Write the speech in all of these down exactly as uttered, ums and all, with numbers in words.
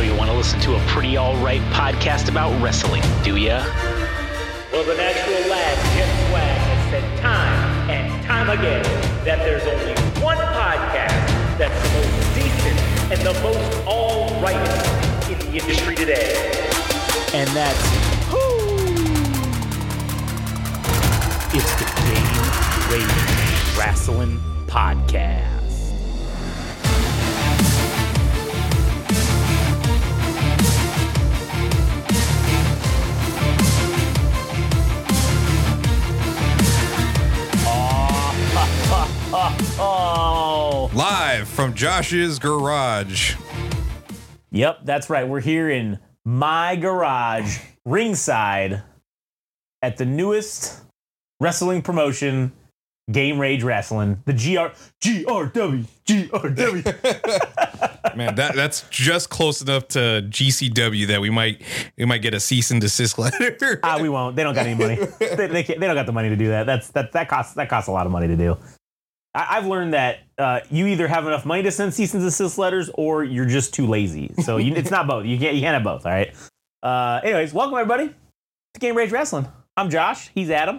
you want to listen to a pretty alright podcast about wrestling, do ya? Well, the natural lad, Jim Swag, has said time and time again that there's only one podcast that's the most decent and the most all-rightest in the industry today. And that's... It's the Game Rage Wrestling Podcast. Oh. Live from Josh's garage. Yep, that's right. We're here in my garage, ringside, at the newest wrestling promotion, Game Rage Wrestling, the G R G R W G R W. Man, that that's just close enough to G C W that we might we might get a cease and desist letter. Ah, we won't. They don't got any money. They they, can't, they don't got the money to do that. That's that that costs that costs a lot of money to do. I, I've learned that uh, you either have enough money to send cease and desist letters, or you're just too lazy. So you, it's not both. You can't you can't have both. All right. Uh, anyways, welcome everybody to Game Rage Wrestling. I'm Josh. He's Adam.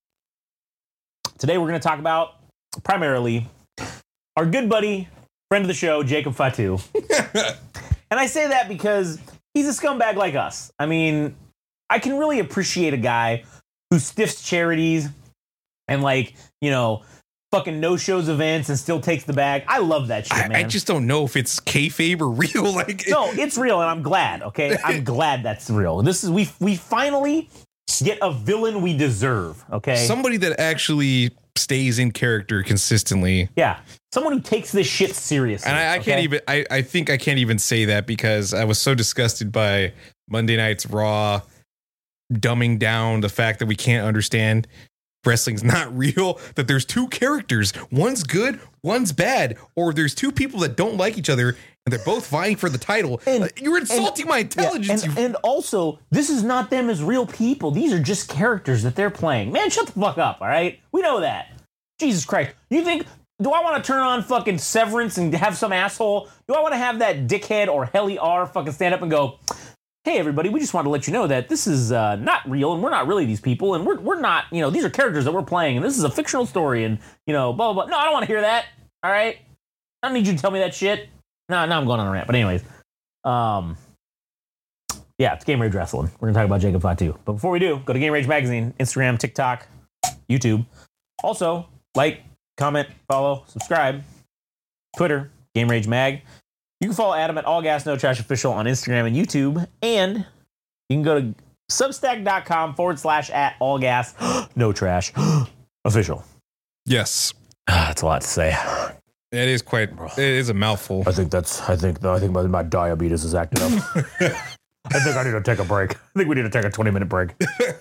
Today we're going to talk about primarily our good buddy, friend of the show, Jacob Fatu. And I say that because he's a scumbag like us. I mean, I can really appreciate a guy who stiffs charities and, like, you know, fucking no-shows events and still takes the bag. I love that shit, I, man. I just don't know if it's kayfabe or real. Like, no, it's real, and I'm glad. Okay, I'm glad that's real. This is we we finally get a villain we deserve. Okay, somebody that actually stays in character consistently. Yeah, someone who takes this shit seriously. And I, I okay? can't even. I, I think I can't even say that because I was so disgusted by Monday Night's Raw dumbing down the fact that we can't understand wrestling's not real, that there's two characters, one's good, one's bad, or there's two people that don't like each other and they're both vying for the title. And, uh, you're insulting and, my intelligence. Yeah, and, you and also, this is not them as real people. These are just characters that they're playing. Man, shut the fuck up, all right? We know that. Jesus Christ. You think, do I want to turn on fucking Severance and have some asshole? Do I want to have that dickhead or Helly R fucking stand up and go, hey, everybody, we just want to let you know that this is uh, not real, and we're not really these people, and we're we're not, you know, these are characters that we're playing, and this is a fictional story, and, you know, blah, blah, blah. No, I don't want to hear that, all right? I don't need you to tell me that shit. No, now I'm going on a rant, but anyways. Um, yeah, it's Game Rage Wrestling. We're going to talk about Jacob Fatu. But before we do, go to Game Rage Magazine, Instagram, TikTok, YouTube. Also, like, comment, follow, subscribe, Twitter, Game Rage Mag. You can follow Adam at All Gas No Trash Official on Instagram and YouTube. And you can go to substack.com forward slash at All Gas No Trash Official. yes, That's a lot to say. it is quite. It is a mouthful. I think that's, I think, I think my, my diabetes is acting up. I think I need to take a break. I think we need to take a twenty minute break.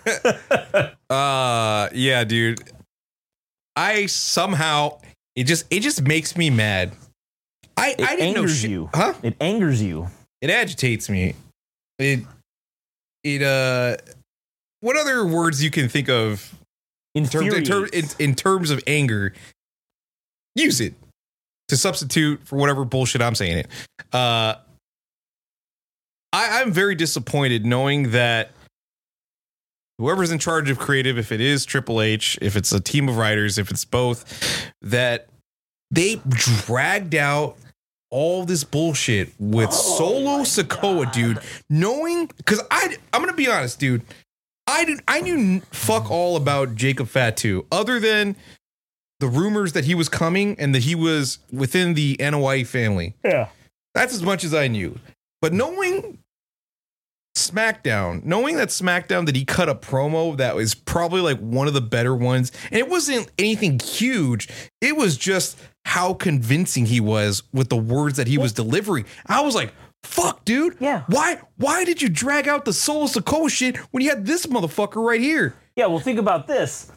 uh, yeah, dude. I somehow it just it just makes me mad. I, It I didn't know angers shit. you. Huh? It angers you. It agitates me. It it uh what other words you can think of in terms in, ter- in, in terms of anger? Use it to substitute for whatever bullshit I'm saying it. Uh I, I'm very disappointed knowing that whoever's in charge of creative, if it is Triple H, if it's a team of writers, if it's both, that they dragged out all this bullshit with oh Solo Sikoa, dude, knowing, because I, I'm going to be honest, dude, I didn't, I knew fuck all about Jacob Fatu other than the rumors that he was coming and that he was within the N O I family. Yeah. That's as much as I knew. But knowing SmackDown, knowing that SmackDown, that he cut a promo that was probably like one of the better ones, and it wasn't anything huge, it was just how convincing he was with the words that he was delivering. I was like, fuck, dude. Yeah. Why why did you drag out the Solo Sikoa shit when you had this motherfucker right here? Yeah, well, think about this.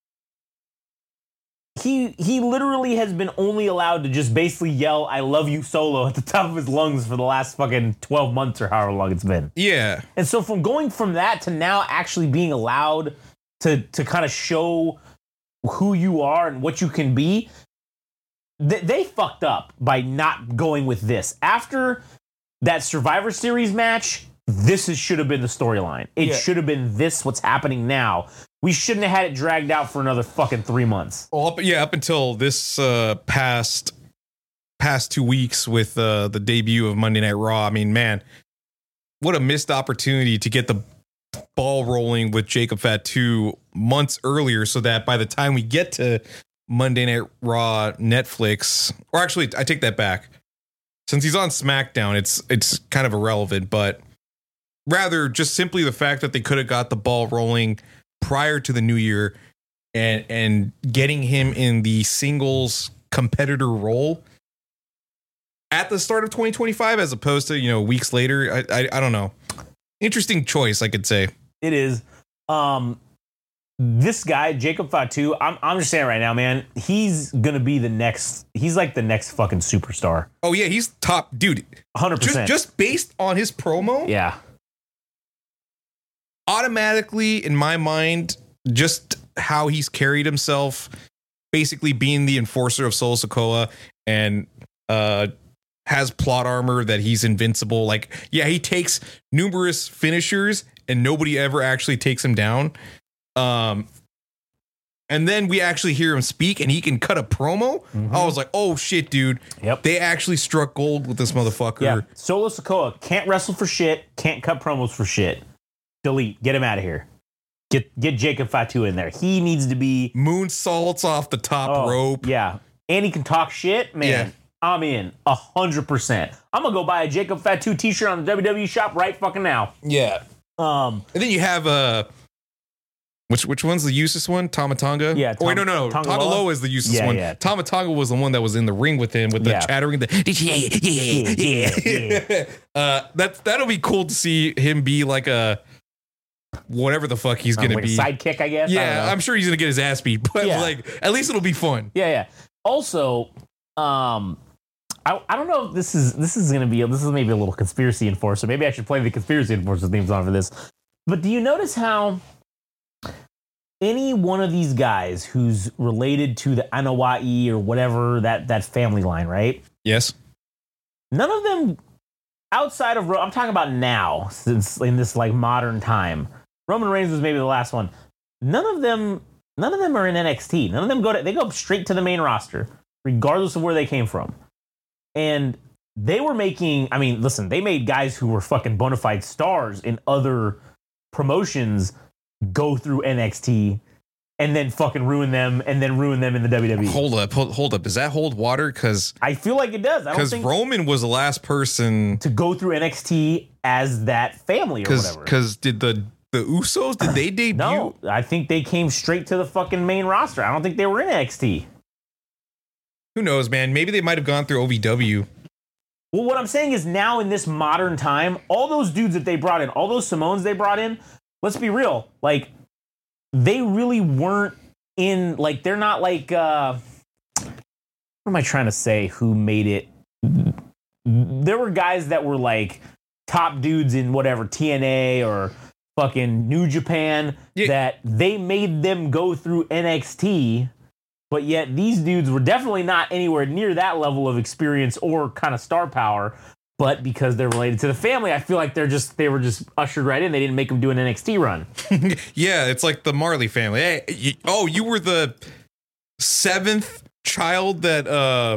He he literally has been only allowed to just basically yell, I love you, Solo, at the top of his lungs for the last fucking twelve months or however long it's been. Yeah. And so from going from that to now actually being allowed to to kind of show who you are and what you can be, th- they fucked up by not going with this. After that Survivor Series match, this is, should have been the storyline. It Yeah. should have been this, what's happening now. We shouldn't have had it dragged out for another fucking three months. Well, up, yeah, up until this uh, past past two weeks with uh, the debut of Monday Night Raw. I mean, man, what a missed opportunity to get the ball rolling with Jacob Fatu months earlier, so that by the time we get to Monday Night Raw Netflix, or actually, I take that back. Since he's on SmackDown, it's it's kind of irrelevant, but rather just simply the fact that they could have got the ball rolling prior to the new year and and getting him in the singles competitor role at the start of twenty twenty-five, as opposed to, you know, weeks later. I I, I don't know. Interesting choice, I could say. It is. Um, this guy, Jacob Fatu, I'm, I'm just saying right now, man, he's going to be the next, he's like the next fucking superstar. Oh, yeah, he's top, dude. one hundred percent. Just, just based on his promo, yeah. automatically, in my mind, just how he's carried himself, basically being the enforcer of Solo Sikoa and uh, has plot armor that he's invincible. Like, yeah, he takes numerous finishers and nobody ever actually takes him down. Um, and then we actually hear him speak and he can cut a promo. Mm-hmm. I was like, oh shit, dude. Yep. They actually struck gold with this motherfucker. Yeah. Solo Sikoa can't wrestle for shit, can't cut promos for shit. Delete. Get him out of here. Get get Jacob Fatu in there. He needs to be moonsaults off the top oh, rope. Yeah. And he can talk shit, man. Yeah. I'm in a hundred percent. I'm gonna go buy a Jacob Fatu t-shirt on the W W E shop right fucking now. Yeah. Um, and then you have uh which which one's the useless one? Tomatonga? Yeah. Tom, oh, wait, no, no, no. Tongaloa? Tongaloa is the useless yeah, one. Yeah. Tomatonga was the one that was in the ring with him with the yeah. chattering. The yeah, yeah, yeah, yeah. uh, that's that'll be cool to see him be like a whatever the fuck he's uh, gonna like be. A sidekick, I guess. Yeah, I I'm sure he's gonna get his ass beat, but yeah. like at least it'll be fun. Yeah, yeah. Also, um. I, I don't know if this is this is gonna be this is maybe a little conspiracy enforcer. Maybe I should play the conspiracy enforcer themes on for this. But do you notice how any one of these guys who's related to the Anoa'i or whatever that that family line, right? Yes. None of them outside of I'm talking about now, since in this like modern time. Roman Reigns was maybe the last one. None of them none of them are in N X T. None of them go to they go straight to the main roster, regardless of where they came from. And they were making, I mean, listen, they made guys who were fucking bona fide stars in other promotions go through N X T and then fucking ruin them and then ruin them in the W W E. Hold up, hold, hold up. Does that hold water? Because I feel like it does. I don't think Roman was the last person to go through N X T as that family or whatever. Because did the the Usos, did they debut? No, I think they came straight to the fucking main roster. I don't think they were in N X T. Who knows, man? Maybe they might have gone through O V W. Well, what I'm saying is now in this modern time, all those dudes that they brought in, all those Simones they brought in, let's be real, like, they really weren't in, like, they're not like, uh, what am I trying to say, who made it? There were guys that were, like, top dudes in whatever, T N A or fucking New Japan, yeah. that they made them go through N X T. But yet these dudes were definitely not anywhere near that level of experience or kind of star power. But because they're related to the family, I feel like they're just they were just ushered right in. They didn't make them do an N X T run. Yeah, it's like the Marley family. Hey, you, oh, you were the seventh child that uh,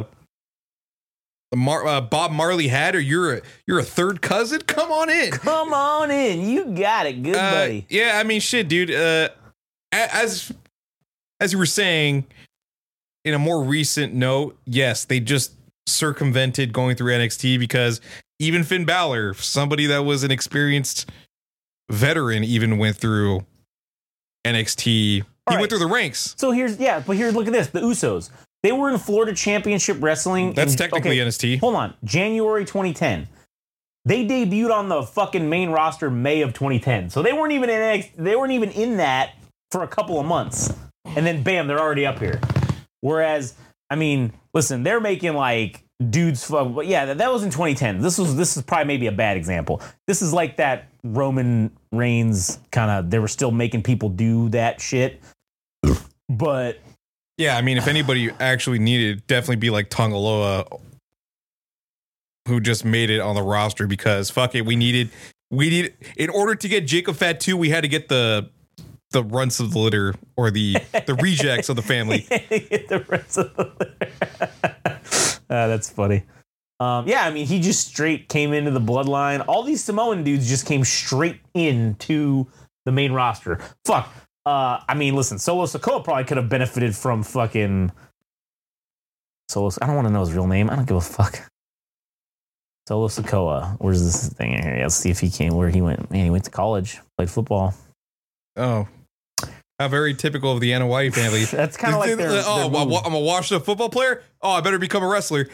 Mar- uh, Bob Marley had, or you're a you're a third cousin? Come on in. Come on in. You got it, good uh, buddy. Yeah, I mean, shit, dude. Uh, as as you were saying. In a more recent note, yes, they just circumvented going through N X T because even Finn Balor, somebody that was an experienced veteran, even went through N X T. He right. went through the ranks. So here's, yeah, but here, look at this. The Usos. They were in Florida Championship Wrestling. That's in, technically okay, N X T. Hold on. January twenty ten. They debuted on the fucking main roster May of twenty ten. So they weren't even in N X T, they weren't even in that for a couple of months. And then bam, they're already up here. Whereas, I mean, listen, they're making like dudes fuck, but yeah, that, that was in twenty ten. This was this is probably maybe a bad example. This is like that Roman Reigns kind of, they were still making people do that shit. But yeah, I mean, if anybody actually needed, it'd definitely be like Tongaloa who just made it on the roster because fuck it, we needed we need in order to get Jacob Fatu, we had to get the the runts of the litter or the the rejects of the family. The runts of the litter. uh, that's funny. Um, yeah, I mean, he just straight came into the bloodline. All these Samoan dudes just came straight into the main roster. Fuck. Uh, I mean, listen, Solo Sikoa probably could have benefited from fucking Solo. I don't want to know his real name. I don't give a fuck. Solo Sikoa. Where's this thing in here? Let's see if he came where he went. Man, he went to college, played football. Oh. How very typical of the Anna White family. That's kind of like their, oh, their I'm a washed up football player. Oh, I better become a wrestler.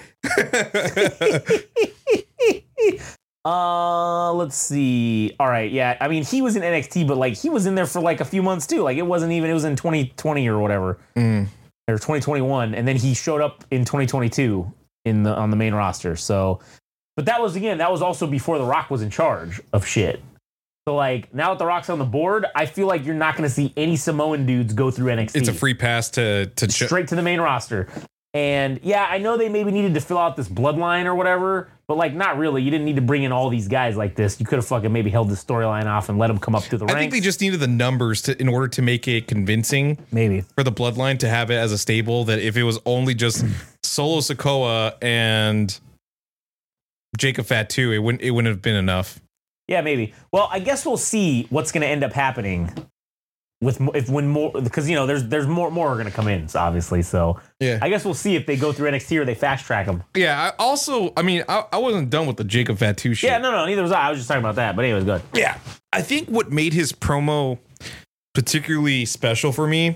uh, let's see. All right, yeah. I mean, he was in N X T, but like he was in there for like a few months too. Like it wasn't even. It was in twenty twenty or whatever, mm. or twenty twenty-one, and then he showed up in twenty twenty-two in the on the main roster. So, but that was again. That was also before The Rock was in charge of shit. So, like, now that The Rock's on the board, I feel like you're not going to see any Samoan dudes go through N X T. It's a free pass to... to ch- Straight to the main roster. And, yeah, I know they maybe needed to fill out this bloodline or whatever, but, like, not really. You didn't need to bring in all these guys like this. You could have fucking maybe held the storyline off and let them come up through the ranks. I think they just needed the numbers to in order to make it convincing. Maybe. For the bloodline to have it as a stable, that if it was only just Solo Sikoa and Jacob Fatu, it wouldn't, it wouldn't have been enough. Yeah, maybe. Well, I guess we'll see what's going to end up happening with if when more because you know there's there's more more are going to come in, so obviously. So yeah, I guess we'll see if they go through N X T or they fast track them. Yeah. I also, I mean, I, I wasn't done with the Jacob Fatu shit. Yeah, no, no, neither was I. I was just talking about that. But anyways, good. Yeah, I think what made his promo particularly special for me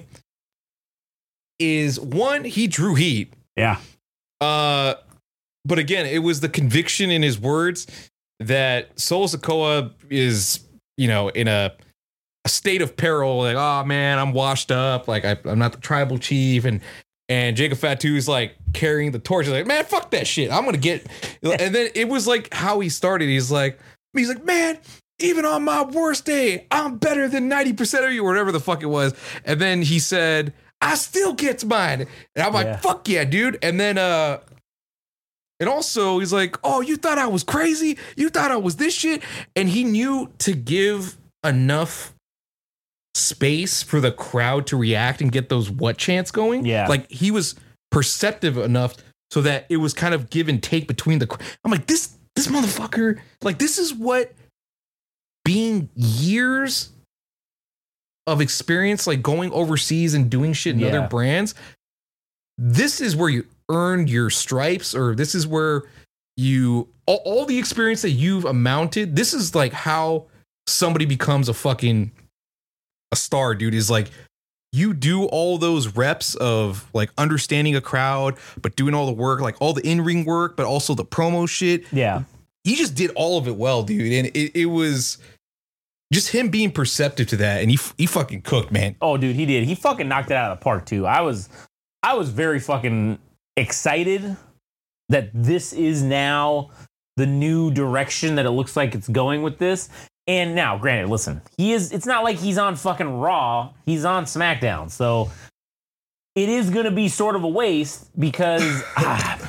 is one, he drew heat. Yeah. Uh, but again, it was the conviction in his words that Solo Sikoa is, you know, in a, a state of peril. Like, oh man, I'm washed up. Like I, I'm not the tribal chief. And and Jacob Fatu is like carrying the torch. He's like, man, fuck that shit. I'm gonna get. And then it was like how he started. He's like, he's like, man, even on my worst day, I'm better than ninety percent of you, or whatever the fuck it was. And then he said, I still get mine. And I'm like, yeah. Fuck yeah, dude. And then uh. And also, he's like, oh, you thought I was crazy? You thought I was this shit? And he knew to give enough space for the crowd to react and get those what chants going. Yeah. Like, he was perceptive enough so that it was kind of give and take between the... I'm like, this, this motherfucker... Like, this is what being years of experience, like going overseas and doing shit in yeah. other brands, this is where you... earned your stripes, or this is where you all, all the experience that you've amounted. This is like how somebody becomes a fucking a star, dude. Is like you do all those reps of like understanding a crowd, but doing all the work, like all the in-ring work, but also the promo shit. Yeah, he just did all of it well, dude, and it, it was just him being perceptive to that, and he he fucking cooked, man. Oh, dude, he did. He fucking knocked it out of the park too. I was I was very fucking excited that this is now the new direction that it looks like it's going with this. And now, granted, listen, he is, it's not like he's on fucking Raw, he's on SmackDown. So it is going to be sort of a waste because ah,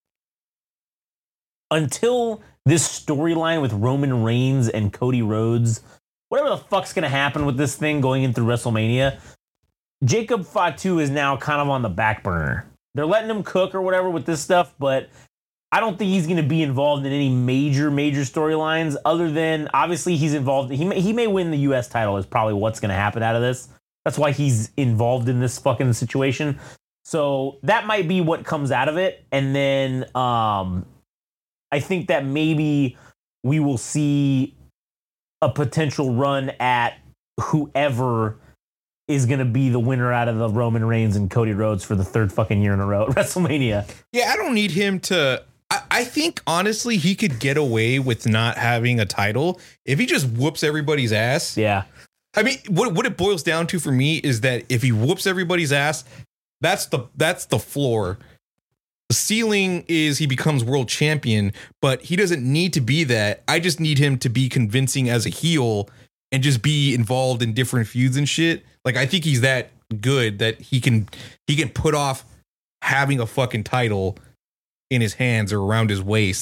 until this storyline with Roman Reigns and Cody Rhodes, whatever the fuck's going to happen with this thing going in through WrestleMania, Jacob Fatu is now kind of on the back burner. They're letting him cook or whatever with this stuff, but I don't think he's going to be involved in any major, major storylines other than, obviously, he's involved. He may, he may win the U S title is probably what's going to happen out of this. That's why he's involved in this fucking situation. So that might be what comes out of it. And then um, I think that maybe we will see a potential run at whoever is going to be the winner out of the Roman Reigns and Cody Rhodes for the third fucking year in a row at WrestleMania. Yeah, I don't need him to... I, I think, honestly, he could get away with not having a title if he just whoops everybody's ass. Yeah. I mean, what what it boils down to for me is that if he whoops everybody's ass, that's the that's the floor. The ceiling is he becomes world champion, but he doesn't need to be that. I just need him to be convincing as a heel and just be involved in different feuds and shit. Like, I think he's that good that he can he can put off having a fucking title in his hands or around his waist.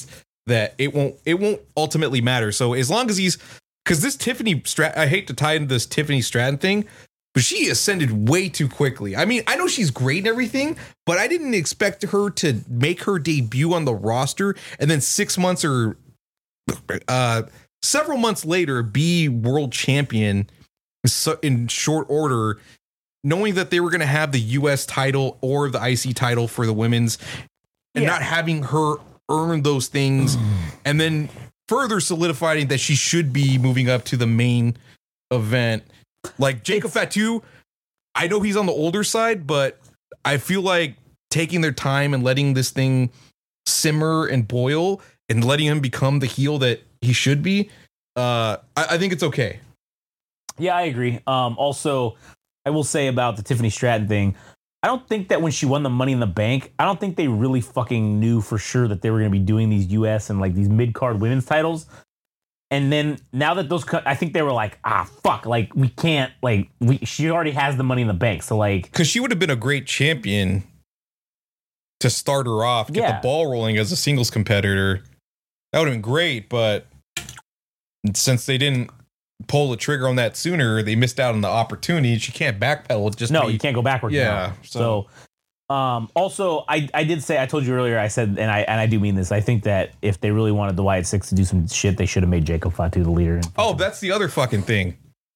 that it won't it won't ultimately matter. So as long as he's because this Tiffany Stratton, I hate to tie into this Tiffany Stratton thing, but she ascended way too quickly. I mean, I know she's great and everything, but I didn't expect her to make her debut on the roster and then six months or uh, several months later be world champion in short order, knowing that they were going to have the U S title or the I C title for the women's and yeah. not having her earn those things and then further solidifying that she should be moving up to the main event. Like Jacob it's, Fatu, I know he's on the older side, but I feel like taking their time and letting this thing simmer and boil and letting him become the heel that he should be, uh, I, I think it's okay. Yeah, I agree. Um, also, I will say about the Tiffany Stratton thing, I don't think that when she won the Money in the Bank, I don't think they really fucking knew for sure that they were going to be doing these U S and like these mid-card women's titles. And then now that those, I think they were like, ah, fuck, like we can't, like we. She already has the Money in the Bank, so like, because she would have been a great champion to start her off, get yeah. the ball rolling as a singles competitor. That would have been great, but since they didn't pull the trigger on that sooner, they missed out on the opportunity. She can't backpedal. Just no, be, you can't go backwards. Yeah. Now. So. so Um, also, I, I did say, I told you earlier, I said, and I and I do mean this, I think that if they really wanted the Wyatt Six to do some shit, they should have made Jacob Fatu the leader. Oh, that's the other fucking thing.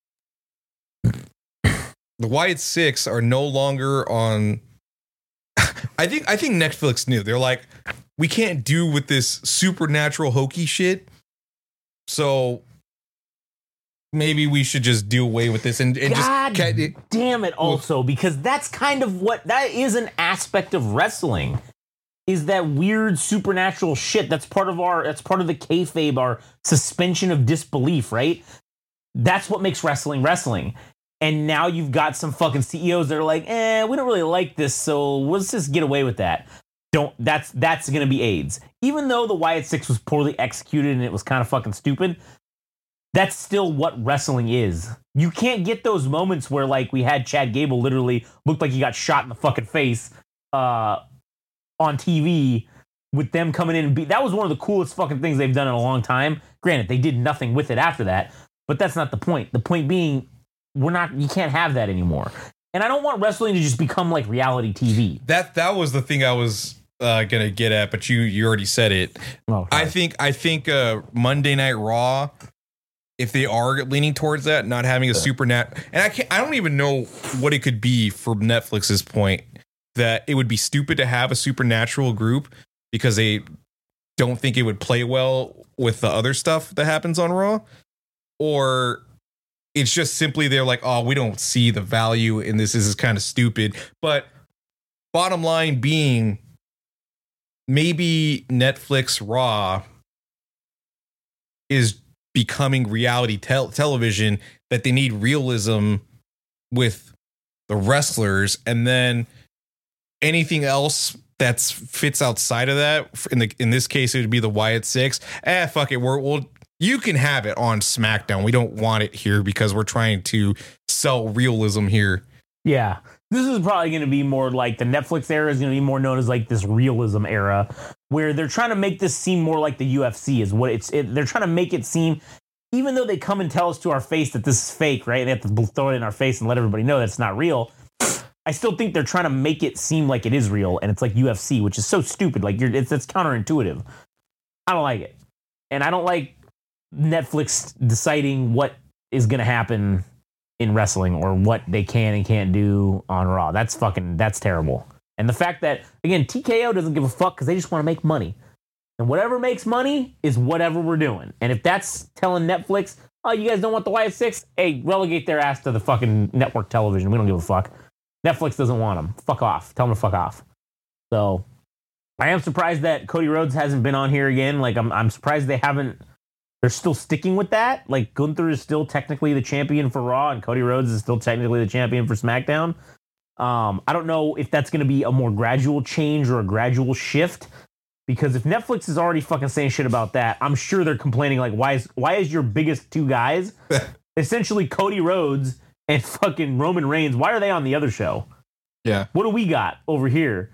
The Wyatt Six are no longer on. I think I think Netflix knew. They're like, we can't do with this supernatural hokey shit. So maybe we should just do away with this and, and God just it, damn it also, because that's kind of what that is, an aspect of wrestling, is that weird supernatural shit. That's part of our that's part of the kayfabe, our suspension of disbelief, right? That's what makes wrestling wrestling. And now you've got some fucking C E Os that are like, eh, we don't really like this, so let's just get away with that. Don't that's that's gonna be AIDS. Even though the Wyatt Six was poorly executed and it was kind of fucking stupid, that's still what wrestling is. You can't get those moments where, like, we had Chad Gable literally looked like he got shot in the fucking face uh, on T V with them coming in and be. That was one of the coolest fucking things they've done in a long time. Granted, they did nothing with it after that, but that's not the point. The point being, we're not. You can't have that anymore. And I don't want wrestling to just become like reality T V. That that was the thing I was uh, gonna get at, but you you already said it. Oh, I think I think uh, Monday Night Raw, if they are leaning towards that, not having a super nat, and I can't, I don't even know what it could be for Netflix's point, that it would be stupid to have a supernatural group because they don't think it would play well with the other stuff that happens on Raw, or it's just simply they're like, oh, we don't see the value in this. This is kind of stupid. But bottom line being, maybe Netflix Raw is becoming reality tel- television, that they need realism with the wrestlers, and then anything else that fits outside of that, in the in this case it would be the Wyatt Six. Eh, fuck it, we're, we'll you can have it on SmackDown. We don't want it here because we're trying to sell realism here. Yeah, this is probably going to be more like the Netflix era is going to be more known as like this realism era, where they're trying to make this seem more like the U F C is what it's. It, they're trying to make it seem, even though they come and tell us to our face that this is fake, right? They have to throw it in our face and let everybody know that's not real. I still think they're trying to make it seem like it is real, and it's like U F C, which is so stupid. Like you're, it's it's counterintuitive. I don't like it, and I don't like Netflix deciding what is going to happen in wrestling or what they can and can't do on Raw. That's fucking, that's terrible. And the fact that, again, T K O doesn't give a fuck because they just want to make money. And whatever makes money is whatever we're doing. And if that's telling Netflix, oh, you guys don't want the Wyatt Six? Hey, relegate their ass to the fucking network television. We don't give a fuck. Netflix doesn't want them. Fuck off. Tell them to fuck off. So I am surprised that Cody Rhodes hasn't been on here again. Like, I'm, I'm surprised they haven't. They're still sticking with that. Like, Gunther is still technically the champion for Raw, and Cody Rhodes is still technically the champion for SmackDown. Um, I don't know if that's going to be a more gradual change or a gradual shift, because if Netflix is already fucking saying shit about that, I'm sure they're complaining, like, why is why is your biggest two guys, essentially Cody Rhodes and fucking Roman Reigns, why are they on the other show? Yeah. What do we got over here?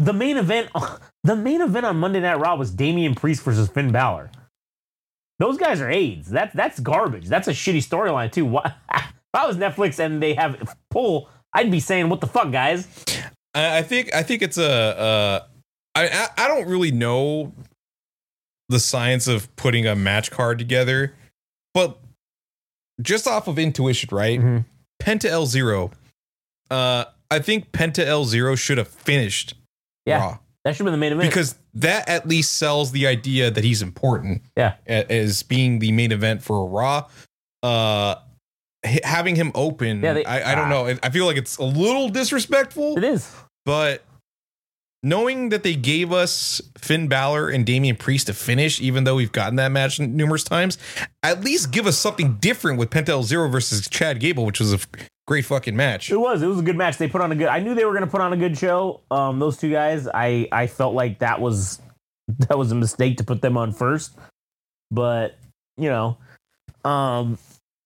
the main event, the main event on Monday Night Raw was Damian Priest versus Finn Balor. Those guys are AIDS. That's that's garbage. That's a shitty storyline too. What, if I was Netflix and they have pull, I'd be saying, "What the fuck, guys?" I think I think it's a. Uh, I I don't really know the science of putting a match card together, but just off of intuition, right? Mm-hmm. Penta El Zero. Uh, I think Penta El Zero should have finished Yeah, Raw. That should have been the main event. Because that at least sells the idea that he's important. Yeah. As being the main event for Raw. Uh, having him open, yeah, they, I, I don't know. I feel like it's a little disrespectful. It is. But knowing that they gave us Finn Balor and Damian Priest to finish, even though we've gotten that match numerous times, at least give us something different with Penta El Zero versus Chad Gable, which was a great fucking match. It was. It was a good match. They put on a good. I knew they were going to put on a good show. Um, those two guys. I I felt like that was that was a mistake to put them on first. But you know, um,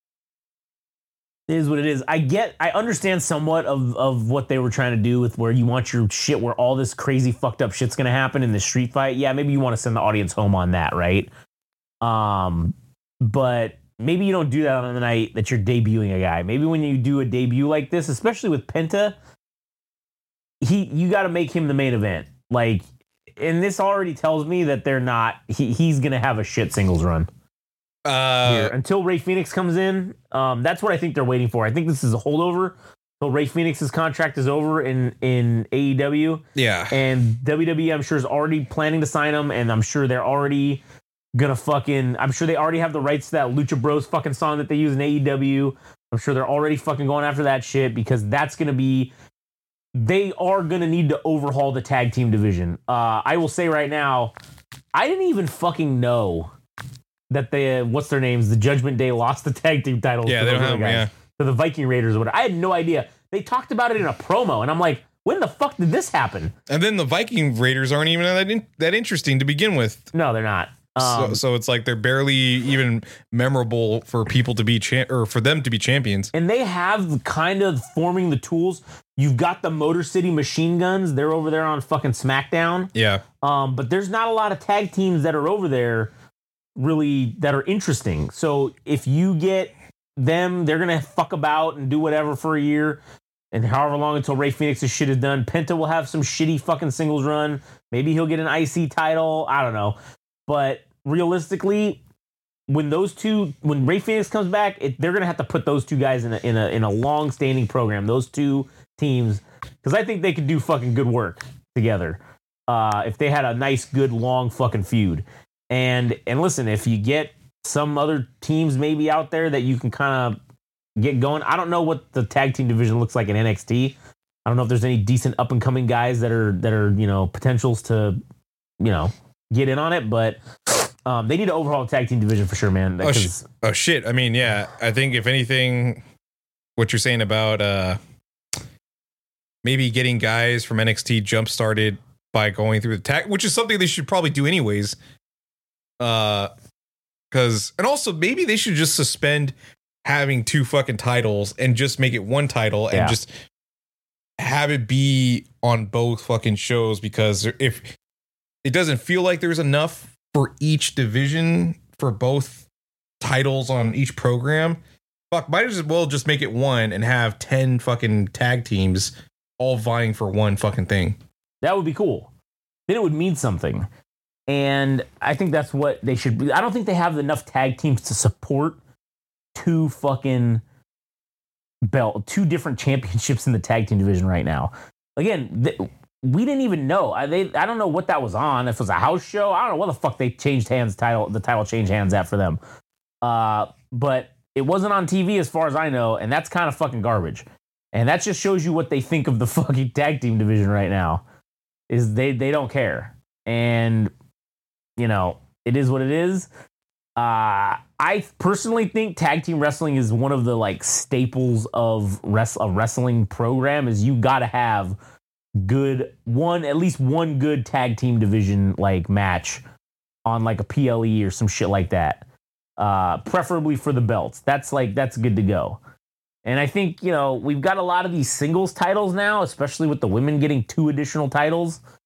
it is what it is. I get. I understand somewhat of of what they were trying to do with where you want your shit where all this crazy fucked up shit's going to happen in the street fight. Yeah, maybe you want to send the audience home on that, right? Um, but. Maybe you don't do that on the night that you're debuting a guy. Maybe when you do a debut like this, especially with Penta, he you got to make him the main event. Like, and this already tells me that they're not. He, he's gonna have a shit singles run uh, here until Rey Fenix comes in. Um, that's what I think they're waiting for. I think this is a holdover until Rey Fenix's contract is over in in A E W. Yeah, and W W E I'm sure is already planning to sign him, and I'm sure they're already. Gonna fucking, I'm sure they already have the rights to that Lucha Bros fucking song that they use in A E W. I'm sure they're already fucking going after that shit because that's gonna be, they are gonna need to overhaul the tag team division. Uh, I will say right now, I didn't even fucking know that they, uh, what's their names, the Judgment Day lost the tag team titles yeah, to, they don't those have, guys, yeah. to the Viking Raiders or whatever. I had no idea. They talked about it in a promo, and I'm like, when the fuck did this happen? And then the Viking Raiders aren't even that in, that interesting to begin with. No, they're not. so, Um, so it's like they're barely even memorable for people to be cha- or for them to be champions. And they have kind of forming the tools. You've got the Motor City Machine Guns. They're over there on fucking SmackDown. Yeah. Um, but there's not a lot of tag teams that are over there really that are interesting. So if you get them, they're going to fuck about and do whatever for a year. And however long until Rey Fenix's shit is done. Penta will have some shitty fucking singles run. Maybe he'll get an I C title. I don't know. But realistically, when those two, when Rey Fenix comes back, it, they're gonna have to put those two guys in a in a in a long-standing program. Those two teams, because I think they could do fucking good work together uh, if they had a nice, good, long fucking feud. And and listen, if you get some other teams maybe out there that you can kind of get going, I don't know what the tag team division looks like in N X T. I don't know if there's any decent up and coming guys that are that are you know potentials to you know get in on it, but. Um, they need to overhaul the tag team division for sure, man. Oh, sh- oh shit! I mean, yeah. I think if anything, what you're saying about uh, maybe getting guys from N X T jump started by going through the tag, which is something they should probably do anyways. Uh, because and also maybe they should just suspend having two fucking titles and just make it one title and yeah. just have it be on both fucking shows, because if it doesn't feel like there's enough for each division for both titles on each program, fuck, might as well just make it one and have ten fucking tag teams all vying for one fucking thing. That would be cool. Then it would mean something. And I think that's what they should be. I don't think they have enough tag teams to support two fucking belt, two different championships in the tag team division right now. Again, th- we didn't even know. I, they, I don't know what that was on. If it was a house show, I don't know what the fuck they changed hands. Title the title changed hands at for them. Uh, but it wasn't on T V as far as I know, and that's kind of fucking garbage. And that just shows you what they think of the fucking tag team division right now. Is they they don't care, and you know it is what it is. Uh, I personally think tag team wrestling is one of the like staples of res- a wrestling program. Is you got to have good one, at least one good tag team division like match on like a P L E or some shit like that. Uh, preferably for the belts. That's like that's good to go. And I think, you know, we've got a lot of these singles titles now, especially with the women getting two additional titles.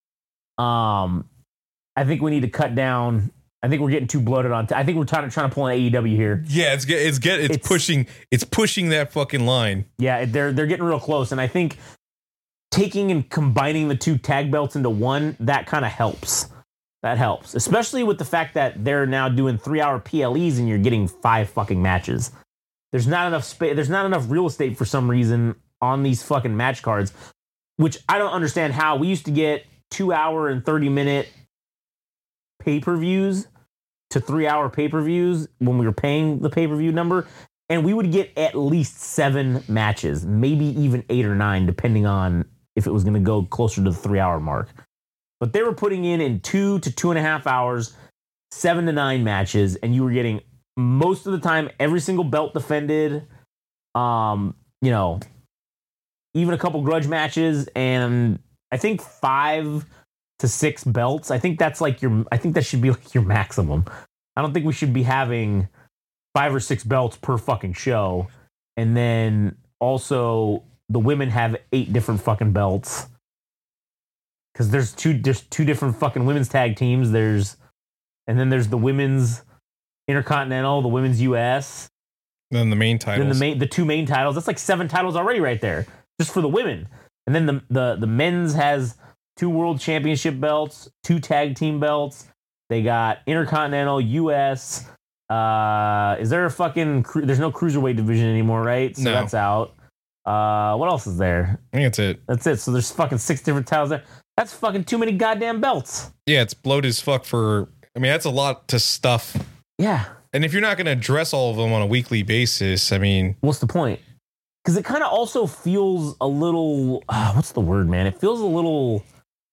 Um, I think we need to cut down. I think we're getting too bloated on. T- I think we're trying to trying to pull an A E W here. Yeah, it's get it's get it's, it's pushing it's pushing that fucking line. Yeah, they're they're getting real close, and I think taking and combining the two tag belts into one, that kind of helps. That helps, especially with the fact that they're now doing three hour P L Es and you're getting five fucking matches. There's not enough space. There's not enough real estate for some reason on these fucking match cards, which I don't understand how. We used to get two hour and thirty minute pay-per-views to three hour pay-per-views when we were paying the pay-per-view number, and we would get at least seven matches, maybe even eight or nine, depending on if it was going to go closer to the three hour mark. But they were putting in in two to two and a half hours, seven to nine matches, and you were getting most of the time every single belt defended. Um, you know, even a couple grudge matches, and I think five to six belts. I think that's like your. I think that should be like your maximum. I don't think we should be having five or six belts per fucking show, and then also the women have eight different fucking belts. Because there's two, there's two different fucking women's tag teams. There's, and then there's the women's Intercontinental, the women's U S. Then the main titles. Then the main, the two main titles. That's like seven titles already right there, just for the women. And then the the the men's has two world championship belts, two tag team belts. They got Intercontinental, U S. Uh, is there a fucking? Cru- there's no cruiserweight division anymore, right? So no. That's out. Uh, what else is there? I think that's it. That's it. So there's fucking six different titles there. That's fucking too many goddamn belts. Yeah, it's bloated as fuck for, I mean, that's a lot to stuff. Yeah. And if you're not going to address all of them on a weekly basis, I mean. What's the point? Because it kind of also feels a little, uh, what's the word, man? It feels a little,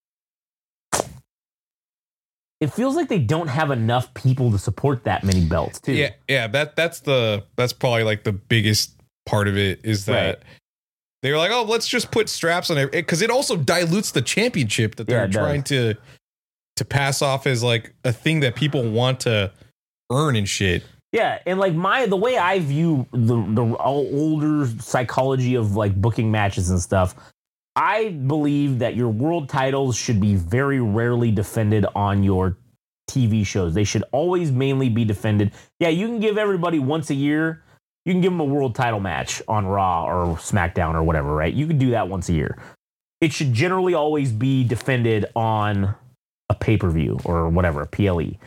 it feels like they don't have enough people to support that many belts, too. Yeah, yeah, that that's the, that's probably like the biggest part of it is that. Right. They were like, oh, let's just put straps on it. Because it also dilutes the championship that they're yeah, trying does. to to pass off as like a thing that people want to earn and shit. Yeah, and like my the way I view the the older psychology of like booking matches and stuff, I believe that your world titles should be very rarely defended on your T V shows. They should always mainly be defended. Yeah, you can give everybody once a year. You can give them a world title match on Raw or SmackDown or whatever, right? You can do that once a year. It should generally always be defended on a pay-per-view or whatever, a P L E.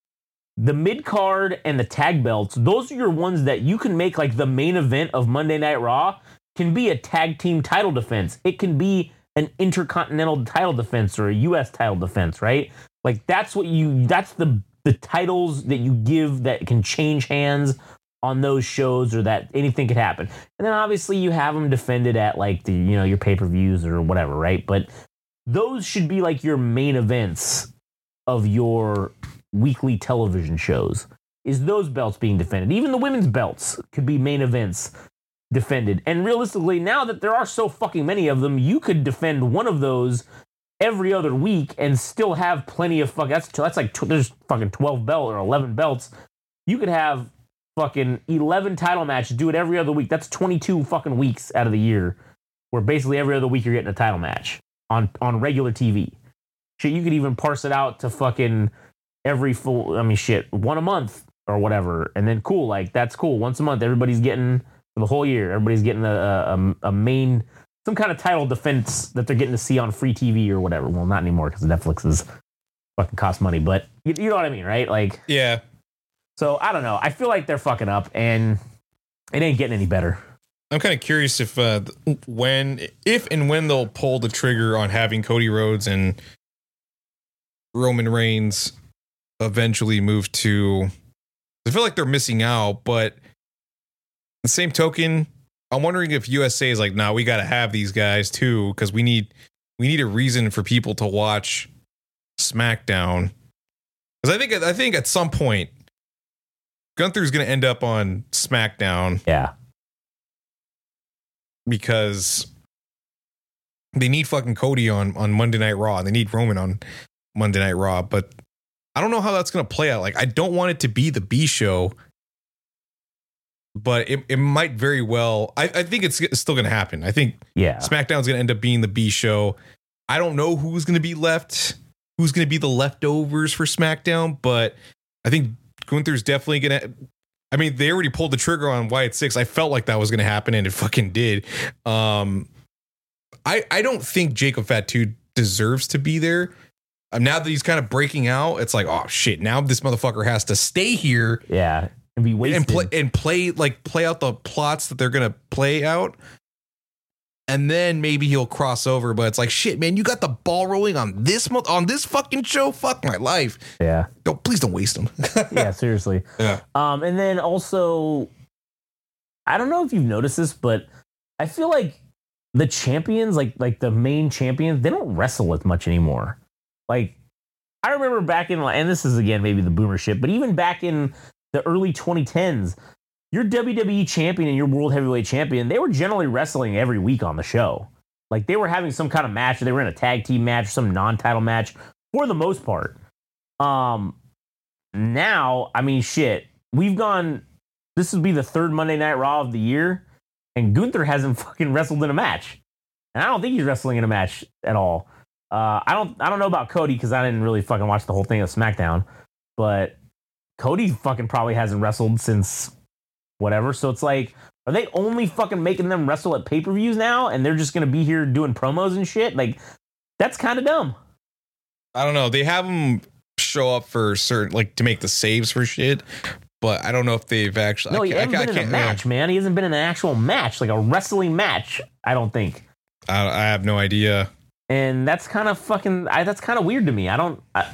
The mid-card and the tag belts, those are your ones that you can make like the main event of Monday Night Raw can be a tag team title defense. It can be an intercontinental title defense or a U S title defense, right? Like that's what you, that's the, the titles that you give that can change hands on those shows, or that anything could happen. And then obviously you have them defended at like the, you know, your pay-per-views or whatever, right? But those should be like your main events of your weekly television shows, is those belts being defended. Even the women's belts could be main events defended. And realistically, now that there are so fucking many of them, you could defend one of those every other week and still have plenty of fuck. That's, that's like, there's fucking twelve belt or eleven belts. You could have fucking eleven title matches, do it every other week. That's twenty-two fucking weeks out of the year where basically every other week you're getting a title match on, on regular T V. Shit, you could even parse it out to fucking every full, I mean, shit, one a month or whatever. And then cool, like that's cool. Once a month, everybody's getting, for the whole year, everybody's getting a, a, a main, some kind of title defense that they're getting to see on free T V or whatever. Well, not anymore because Netflix is fucking cost money, but you, you know what I mean, right? Like, yeah. So, I don't know. I feel like they're fucking up, and it ain't getting any better. I'm kind of curious if, uh, when, if and when they'll pull the trigger on having Cody Rhodes and Roman Reigns eventually move to. I feel like they're missing out, but the same token, I'm wondering if U S A is like, nah, we got to have these guys too, because we need we need a reason for people to watch SmackDown. Because I think I think at some point, Gunther's going to end up on SmackDown. Yeah. Because they need fucking Cody on, on Monday Night Raw. They need Roman on Monday Night Raw. But I don't know how that's going to play out. Like, I don't want it to be the B show. But it, it might very well. I, I think it's still going to happen. I think yeah. SmackDown's going to end up being the B show. I don't know who's going to be left who's going to be the leftovers for SmackDown, but I think Gunther's definitely going to. I mean, they already pulled the trigger on Wyatt Six. I felt like that was going to happen, and it fucking did. Um, I I don't think Jacob Fatu deserves to be there. Um, now that he's kind of breaking out, it's like, oh shit! Now this motherfucker has to stay here, yeah, and be wasted and play and play like play out the plots that they're gonna play out, and then maybe he'll cross over. But it's like, shit, man, you got the ball rolling on this month on this fucking show. Fuck my life. Yeah, don't please don't waste them. Yeah, seriously. Yeah. Um, and then also, I don't know if you've noticed this, but I feel like the champions, like like the main champions, they don't wrestle as much anymore. Like, I remember back in, and this is again maybe the boomer shit, but even back in the early twenty tens, your W W E champion and your world heavyweight champion, they were generally wrestling every week on the show. Like, they were having some kind of match, or they were in a tag team match, some non-title match for the most part. Um, now, I mean, shit, we've gone. This would be the third Monday Night Raw of the year, and Gunther hasn't fucking wrestled in a match, and I don't think he's wrestling in a match at all. Uh, I don't I don't know about Cody because I didn't really fucking watch the whole thing of SmackDown, but Cody fucking probably hasn't wrestled since whatever. So it's like, are they only fucking making them wrestle at pay-per-views now, and they're just gonna be here doing promos and shit? Like, that's kind of dumb. I don't know. They have them show up for certain, like, to make the saves for shit, but I don't know if they've actually. No, I he can't, hasn't I been in a match, man. He hasn't been in an actual match, like a wrestling match. I don't think. I, I have no idea. And that's kind of fucking, I, that's kind of weird to me. I don't, I,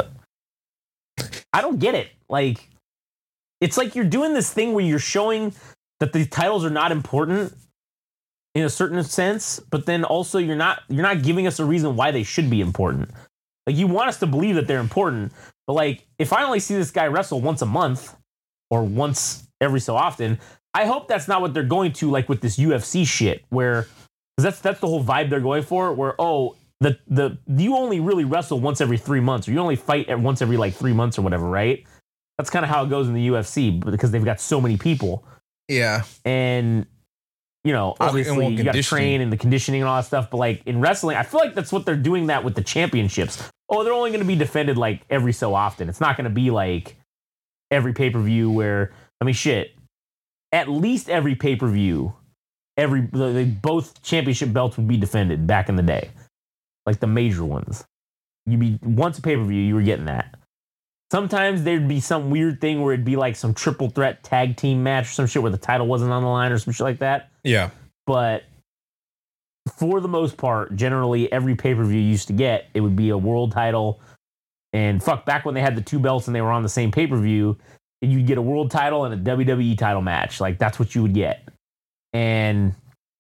I don't get it. Like, it's like you're doing this thing where you're showing that the titles are not important in a certain sense, but then also you're not, you're not giving us a reason why they should be important. Like, you want us to believe that they're important, but like, if I only see this guy wrestle once a month or once every so often, I hope that's not what they're going to, like with this U F C shit, where, because that's, that's the whole vibe they're going for, where, oh, The the you only really wrestle once every three months, or you only fight at once every like three months or whatever, right? That's kind of how it goes in the U F C because they've got so many people. Yeah, and you know, well, obviously and you got to train and the conditioning and all that stuff. But like in wrestling, I feel like that's what they're doing that with the championships. Oh, they're only going to be defended like every so often. It's not going to be like every pay per view where I mean, shit, at least every pay per view, every the, both championship belts would be defended back in the day. Like the major ones. You'd be once a pay-per-view, you were getting that. Sometimes there'd be some weird thing where it'd be like some triple threat tag team match or some shit where the title wasn't on the line or some shit like that. Yeah. But for the most part, generally every pay-per-view you used to get, it would be a world title. And fuck, back when they had the two belts and they were on the same pay-per-view, you'd get a world title and a W W E title match. Like, that's what you would get. And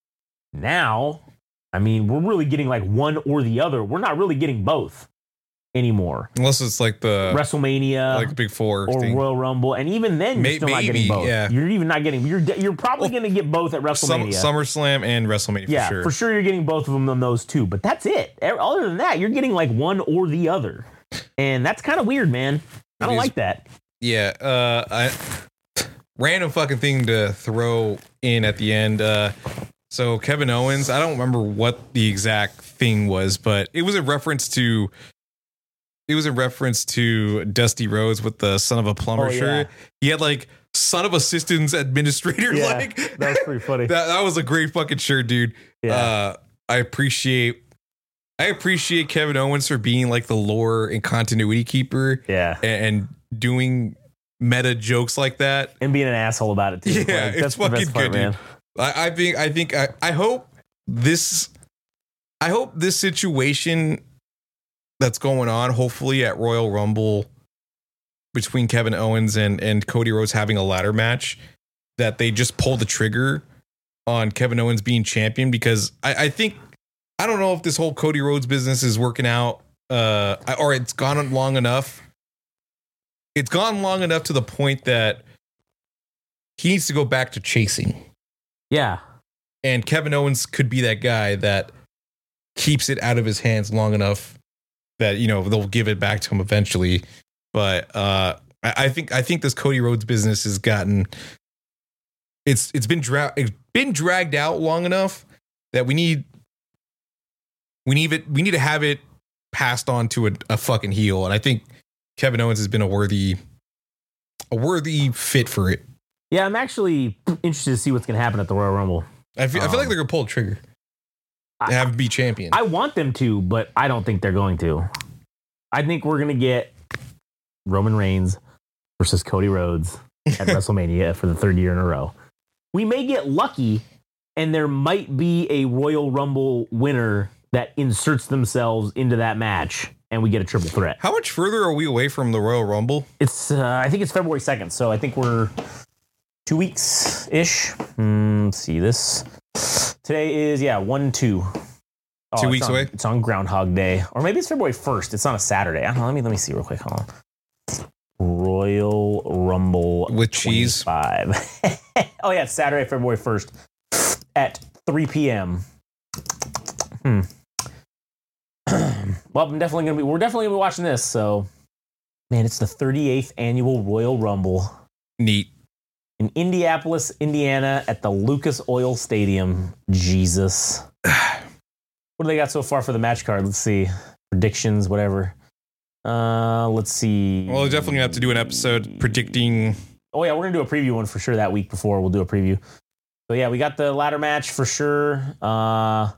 now, I mean, we're really getting like one or the other. We're not really getting both anymore. Unless it's like the WrestleMania, like the Big Four or thing. Royal Rumble, and even then you're May- still maybe, not getting both. yeah. You're even not getting. You're you're probably Well, going to get both at WrestleMania. Sum- SummerSlam and WrestleMania. Yeah, for sure. for sure you're getting both of them on those two. But that's it. Other than that, you're getting like one or the other, and that's kind of weird, man. I don't It is- like that. Yeah. Uh, I random fucking thing to throw in at the end. Uh, so Kevin Owens, I don't remember what the exact thing was, but it was a reference to. It was a reference to Dusty Rhodes with the son of a plumber Oh, yeah. shirt. He had like son of a systems administrator. Yeah, like that was pretty funny. That, that was a great fucking shirt, dude. Yeah. Uh, I appreciate. I appreciate Kevin Owens for being like the lore and continuity keeper. Yeah, and, and doing meta jokes like that, and being an asshole about it too. Yeah, Like, it's that's the fucking best part, good, dude. man. I, I think. I think. I, I hope this. I hope this situation that's going on, hopefully at Royal Rumble, between Kevin Owens and and Cody Rhodes having a ladder match, that they just pull the trigger on Kevin Owens being champion, because I, I think I don't know if this whole Cody Rhodes business is working out, uh, or it's gone long enough. It's gone long enough to the point that he needs to go back to chasing. Yeah, And Kevin Owens could be that guy that keeps it out of his hands long enough that, you know, they'll give it back to him eventually. But uh, I, I think I think this Cody Rhodes business has gotten it's it's been dra- it's been dragged out long enough that we need we need it we need to have it passed on to a, a fucking heel, and I think Kevin Owens has been a worthy, a worthy fit for it. Yeah, I'm actually interested to see what's going to happen at the Royal Rumble. I feel, um, I feel like they're gonna pull the trigger. I, have him be champion. I want them to, but I don't think they're going to. I think we're gonna get Roman Reigns versus Cody Rhodes at WrestleMania for the third year in a row. We may get lucky, and there might be a Royal Rumble winner that inserts themselves into that match, and we get a triple threat. How much further are we away from the Royal Rumble? It's, uh, I think it's February second, so I think we're two weeks ish. Mm, let's see this. Today is, yeah, one, two. Oh, two weeks on, away? It's on Groundhog Day. Or maybe it's February first. It's on a Saturday. I don't know. Let me, let me see real quick. Hold on. Royal Rumble with cheese. Five. Oh, yeah, it's Saturday, February first at three p.m. Hmm. Well, I'm definitely going to be, we're definitely going to be watching this. So, man, it's the thirty-eighth annual Royal Rumble. Neat. In Indianapolis, Indiana, at the Lucas Oil Stadium. Jesus. What do they got so far for the match card? Let's see. Predictions, whatever. Uh, let's see. Well, we're definitely going to have to do an episode predicting. Oh, yeah, we're going to do a preview one for sure that week before. We'll do a preview. So, yeah, we got the ladder match for sure. Uh,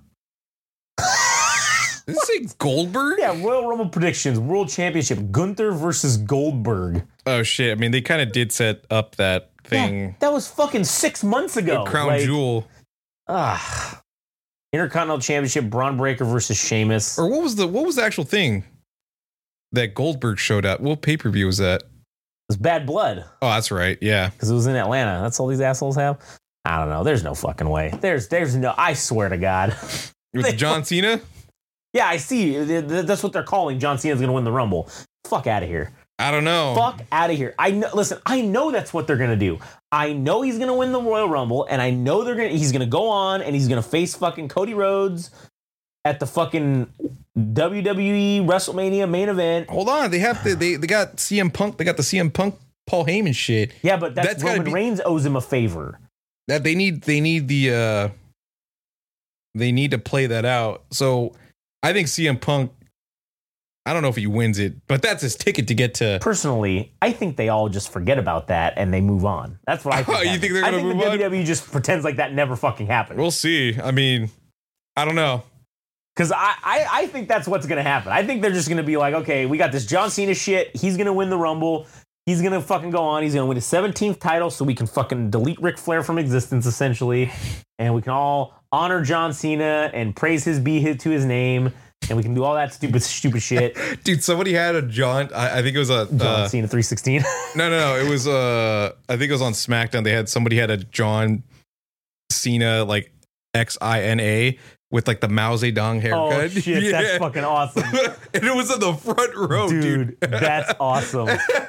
Did it say Goldberg? Yeah, Royal Rumble predictions. World Championship. Gunther versus Goldberg. Oh, shit. I mean, they kind of did set up that thing. Yeah, that was fucking six months ago. Crown like, Jewel. Ah. Intercontinental Championship, Braun Breaker versus Sheamus. Or what was the what was the actual thing that Goldberg showed up? What pay-per-view was that? It was Bad Blood. Oh, that's right. Yeah. Because it was in Atlanta. That's all these assholes have? I don't know. There's no fucking way. There's there's no, I swear to God. With John Cena? Yeah, I see. That's what they're calling. John Cena's going to win the Rumble. Fuck out of here. I don't know. Fuck out of here. I know. Listen, I know that's what they're gonna do. I know he's gonna win the Royal Rumble, and I know they're gonna. He's gonna go on and he's gonna face fucking Cody Rhodes at the fucking W W E WrestleMania main event. Hold on, they have to. They they got C M Punk. They got the C M Punk Paul Heyman shit. Yeah, but that's, that's Roman be, Reigns owes him a favor. That they need. They need the. uh They need to play that out. So I think C M Punk. I don't know if he wins it, but that's his ticket to get to. Personally, I think they all just forget about that and they move on. That's what I think. Oh, you think they're going to move the on? W W E just pretends like that never fucking happened. We'll see. I mean, I don't know. Because I, I, I think that's what's going to happen. I think they're just going to be like, okay, we got this John Cena shit. He's going to win the Rumble. He's going to fucking go on. He's going to win his seventeenth title so we can fucking delete Ric Flair from existence, essentially. And we can all honor John Cena and praise his be his, to his name. And we can do all that stupid, stupid shit. Dude, somebody had a John, I, I think it was a... John uh, Cena three sixteen. no, no, no. It was, uh, I think it was on SmackDown. They had, somebody had a John Cena, like, X I N A with, like, the Mao Zedong haircut. Oh, shit. Yeah. That's fucking awesome. And it was in the front row, dude. Dude, that's awesome.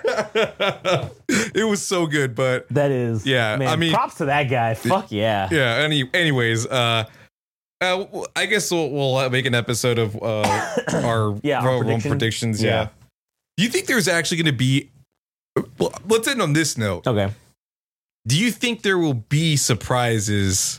It was so good, but... That is. Yeah, man, I mean... props to that guy. Fuck yeah. Yeah, any, anyways, uh... Uh, I guess we'll, we'll make an episode of uh, our yeah, Royal our Rumble predictions. Yeah. yeah. Do you think there's actually going to be? Well, let's end on this note. Okay. Do you think there will be surprises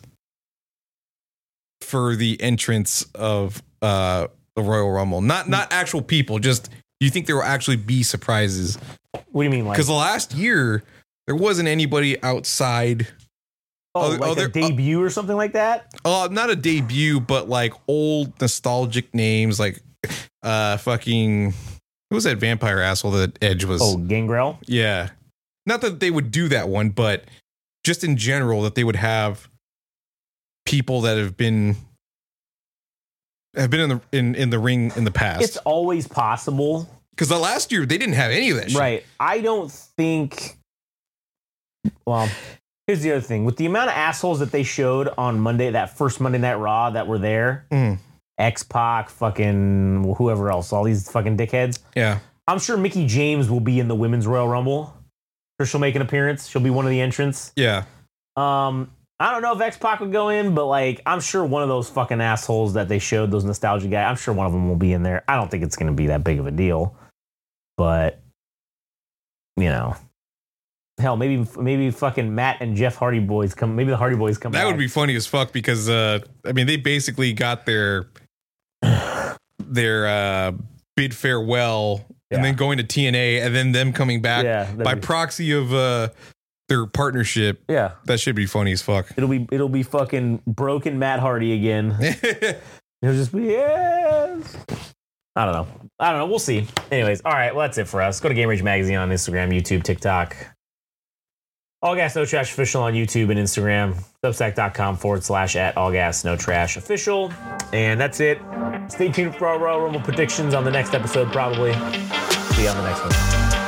for the entrance of uh, the Royal Rumble? Not not actual people. Just do you think there will actually be surprises? What do you mean? Like? Because the last year there wasn't anybody outside. Oh, other, like other, a debut uh, or something like that? Uh, not a debut, but like old nostalgic names, like uh, fucking who was that vampire asshole that Edge was? Oh, Gangrel. Yeah, not that they would do that one, but just in general that they would have people that have been have been in the in, in the ring in the past. It's always possible because the last year they didn't have any of that shit. Right. I don't think. Well. Here's the other thing. With the amount of assholes that they showed on Monday, that first Monday Night Raw that were there, mm. X-Pac, fucking whoever else, all these fucking dickheads. Yeah. I'm sure Mickie James will be in the Women's Royal Rumble. Sure, she'll make an appearance. She'll be one of the entrants. Yeah. Um, I don't know if X-Pac would go in, but like, I'm sure one of those fucking assholes that they showed, those nostalgia guys, I'm sure one of them will be in there. I don't think it's going to be that big of a deal. But, you know. Hell, maybe maybe fucking Matt and Jeff Hardy boys come. Maybe the Hardy boys come. That back. would be funny as fuck because uh, I mean they basically got their their uh, bid farewell Yeah. and then going to T N A and then them coming back Yeah, that'd by be- proxy of uh, their partnership. Yeah. That should be funny as fuck. It'll be it'll be fucking broken Matt Hardy again. It'll just be yes. I don't know. I don't know. We'll see. Anyways, all right. Well, that's it for us. Go to Game Rage Magazine on Instagram, YouTube, TikTok. All Gas No Trash Official on YouTube and Instagram. Substack.com forward slash at All Gas No Trash Official. And that's it. Stay tuned for our Royal Rumble predictions on the next episode, probably. See you on the next one.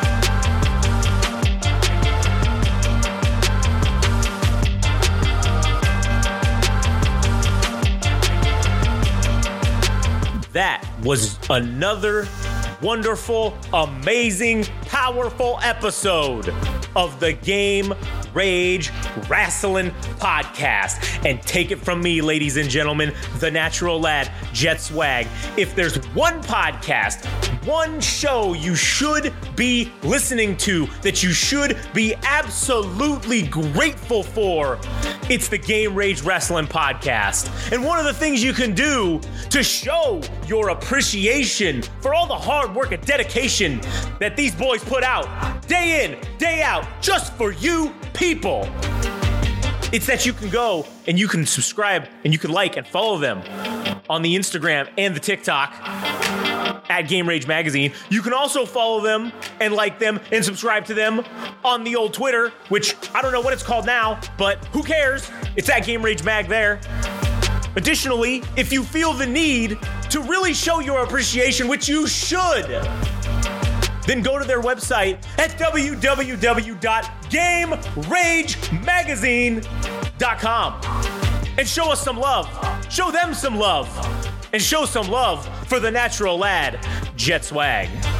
That was another wonderful, amazing, powerful episode of the Game Rage Wrestling Podcast. And take it from me, ladies and gentlemen, the natural lad, Jet Swag. If there's one podcast, one show you should be listening to, that you should be absolutely grateful for, it's the Game Rage Wrestling Podcast. And one of the things you can do to show your appreciation for all the hard work and dedication that these boys put out day in, day out, just for you people, it's that you can go and you can subscribe and you can like and follow them on the Instagram and the TikTok at Game Rage Magazine. You can also follow them and like them and subscribe to them on the old Twitter, which I don't know what it's called now, but who cares? It's at Game Rage Mag there. Additionally, if you feel the need to really show your appreciation, which you should, then go to their website at w w w dot game rage magazine dot com and show us some love. Show them some love. And show some love for the natural lad, Jet Swag.